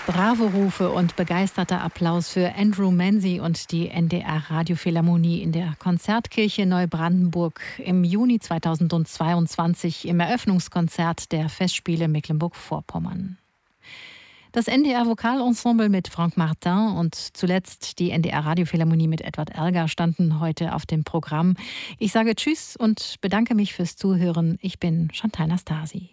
Bravo-Rufe und begeisterter Applaus für Andrew Manzi und die NDR Radiophilharmonie in der Konzertkirche Neubrandenburg im Juni 2022 im Eröffnungskonzert der Festspiele Mecklenburg-Vorpommern. Das NDR Vokalensemble mit Franck Martin und zuletzt die NDR Radiophilharmonie mit Edward Elgar standen heute auf dem Programm. Ich sage Tschüss und bedanke mich fürs Zuhören. Ich bin Chantal Nastasi.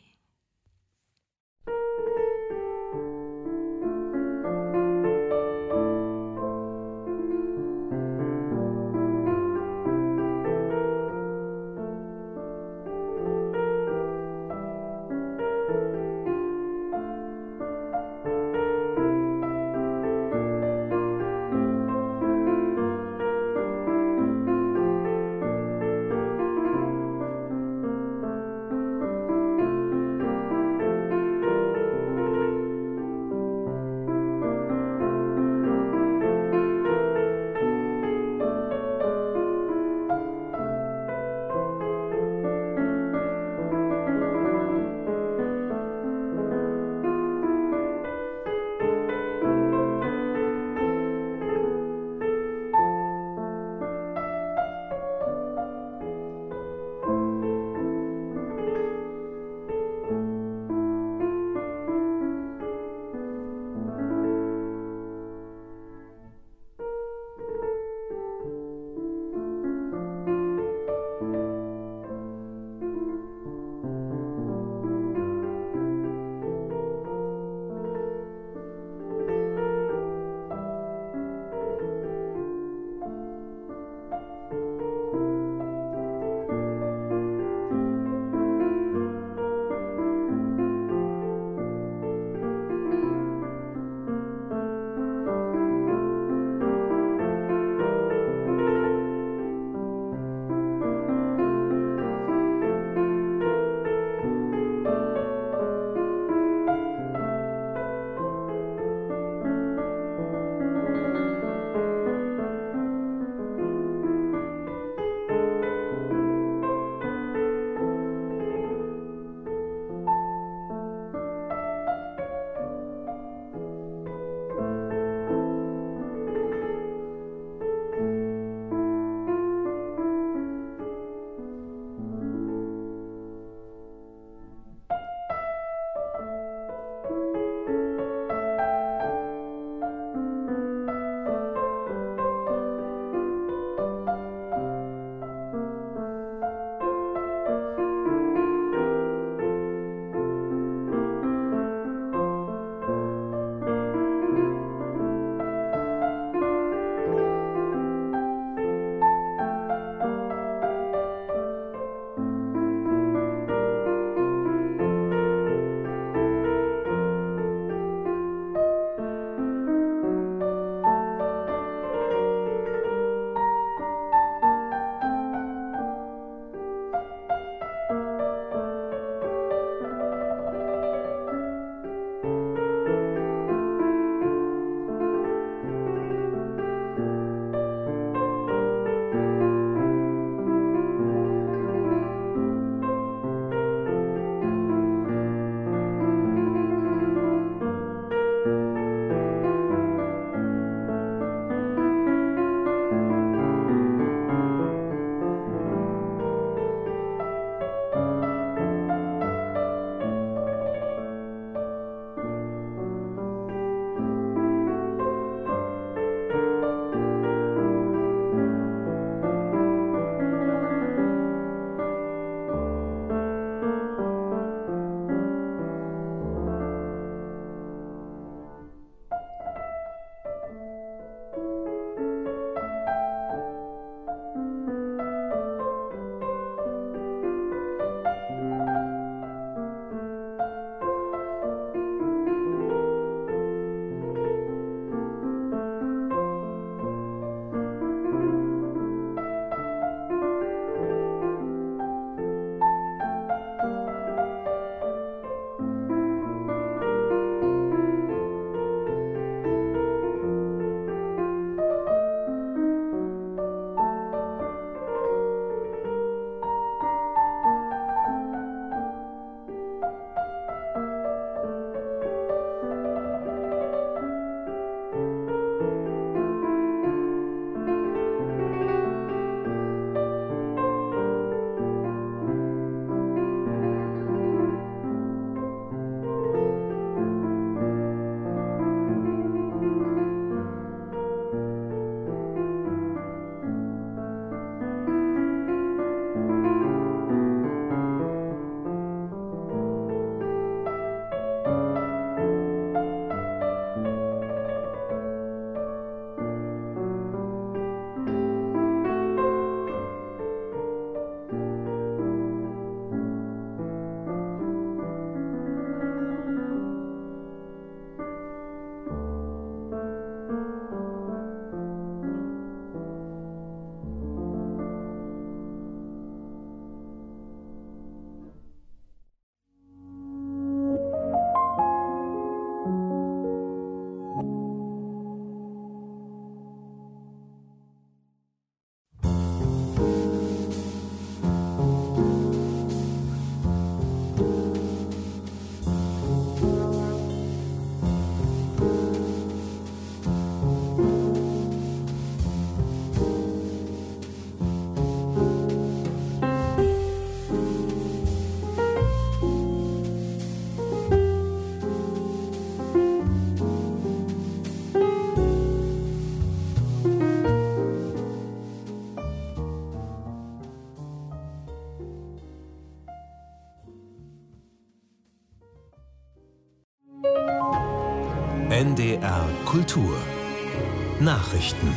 NDR Kultur Nachrichten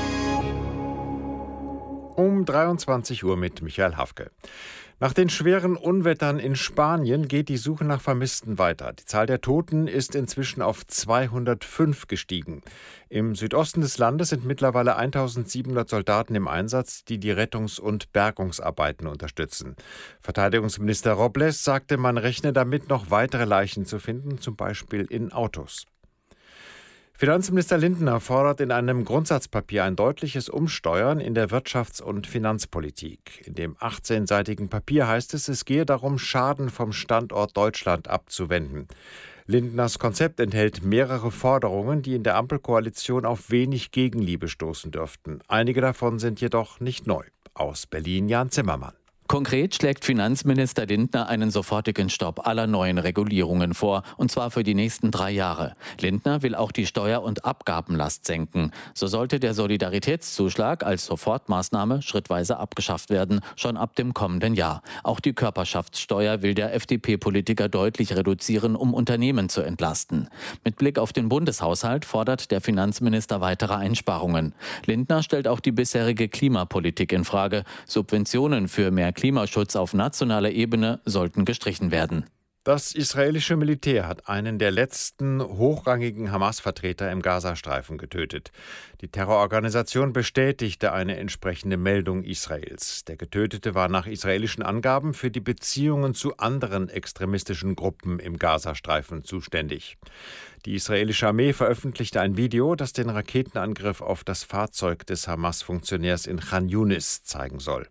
Um 23 Uhr mit Michael Hafke. Nach den schweren Unwettern in Spanien geht die Suche nach Vermissten weiter. Die Zahl der Toten ist inzwischen auf 205 gestiegen. Im Südosten des Landes sind mittlerweile 1700 Soldaten im Einsatz, die die Rettungs- und Bergungsarbeiten unterstützen. Verteidigungsminister Robles sagte, man rechne damit, noch weitere Leichen zu finden, zum Beispiel in Autos. Finanzminister Lindner fordert in einem Grundsatzpapier ein deutliches Umsteuern in der Wirtschafts- und Finanzpolitik. In dem 18-seitigen Papier heißt es, es gehe darum, Schaden vom Standort Deutschland abzuwenden. Lindners Konzept enthält mehrere Forderungen, die in der Ampelkoalition auf wenig Gegenliebe stoßen dürften. Einige davon sind jedoch nicht neu. Aus Berlin Jan Zimmermann. Konkret schlägt Finanzminister Lindner einen sofortigen Stopp aller neuen Regulierungen vor, und zwar für die nächsten 3 Jahre. Lindner will auch die Steuer- und Abgabenlast senken. So sollte der Solidaritätszuschlag als Sofortmaßnahme schrittweise abgeschafft werden, schon ab dem kommenden Jahr. Auch die Körperschaftssteuer will der FDP-Politiker deutlich reduzieren, um Unternehmen zu entlasten. Mit Blick auf den Bundeshaushalt fordert der Finanzminister weitere Einsparungen. Lindner stellt auch die bisherige Klimapolitik in Frage. Subventionen für mehr Klimaschutz auf nationaler Ebene sollten gestrichen werden. Das israelische Militär hat einen der letzten hochrangigen Hamas-Vertreter im Gazastreifen getötet. Die Terrororganisation bestätigte eine entsprechende Meldung Israels. Der Getötete war nach israelischen Angaben für die Beziehungen zu anderen extremistischen Gruppen im Gazastreifen zuständig. Die israelische Armee veröffentlichte ein Video, das den Raketenangriff auf das Fahrzeug des Hamas-Funktionärs in Khan Yunis zeigen soll.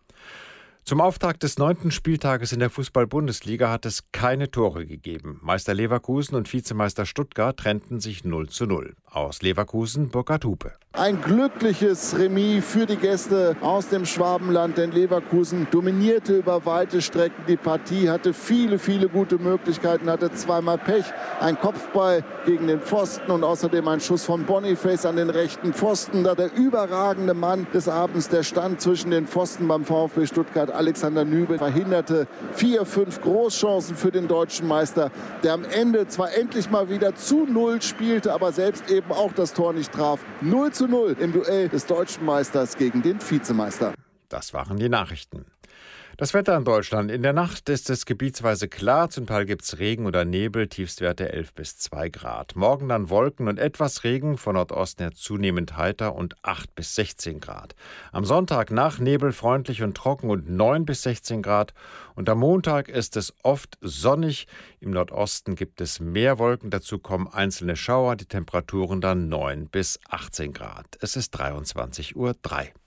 Zum Auftakt des 9. Spieltages in der Fußball-Bundesliga hat es keine Tore gegeben. Meister Leverkusen und Vizemeister Stuttgart trennten sich 0:0. Aus Leverkusen Burkhard Hupe. Ein glückliches Remis für die Gäste aus dem Schwabenland, denn Leverkusen dominierte über weite Strecken die Partie, hatte viele gute Möglichkeiten, hatte zweimal Pech, ein Kopfball gegen den Pfosten und außerdem ein Schuss von Boniface an den rechten Pfosten. Da der überragende Mann des Abends, der stand zwischen den Pfosten beim VfB Stuttgart, Alexander Nübel, verhinderte 4-5 Großchancen für den deutschen Meister, der am Ende zwar endlich mal wieder zu 0 spielte, aber selbst eben auch das Tor nicht traf. 0:0 im Duell des deutschen Meisters gegen den Vizemeister. Das waren die Nachrichten. Das Wetter in Deutschland. In der Nacht ist es gebietsweise klar, zum Teil gibt es Regen oder Nebel, Tiefstwerte 11 bis 2 Grad. Morgen dann Wolken und etwas Regen, von Nordosten her zunehmend heiter und 8 bis 16 Grad. Am Sonntag nach Nebel freundlich und trocken und 9 bis 16 Grad. Und am Montag ist es oft sonnig. Im Nordosten gibt es mehr Wolken, dazu kommen einzelne Schauer, die Temperaturen dann 9 bis 18 Grad. Es ist 23:03 Uhr.